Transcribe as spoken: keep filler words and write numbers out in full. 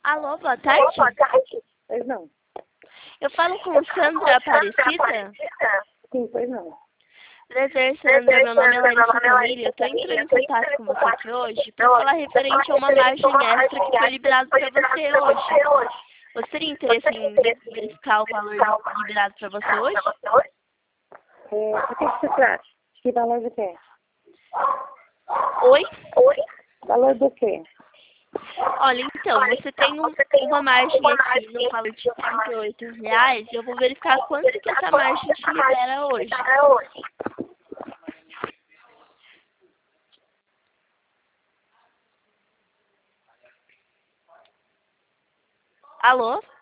Alô, boa Alô, tarde. boa tarde. Pois não. Eu falo com Sandra Aparecida. Sim, pois não. Prazer, Sandra. Meu nome é Larissa Camille. Eu estou entrando em contato com você aqui hoje para falar referente a uma margem extra que foi liberada para você hoje. Você teria interesse em verificar o valor liberado para você hoje? É, o que que se trata? Que valor do quê? Oi? Oi? Valor do quê? Olha, então, você tem um- uma margem aqui no valor de trinta e oito reais e eu vou verificar quanto que essa margem te libera hoje. Alô?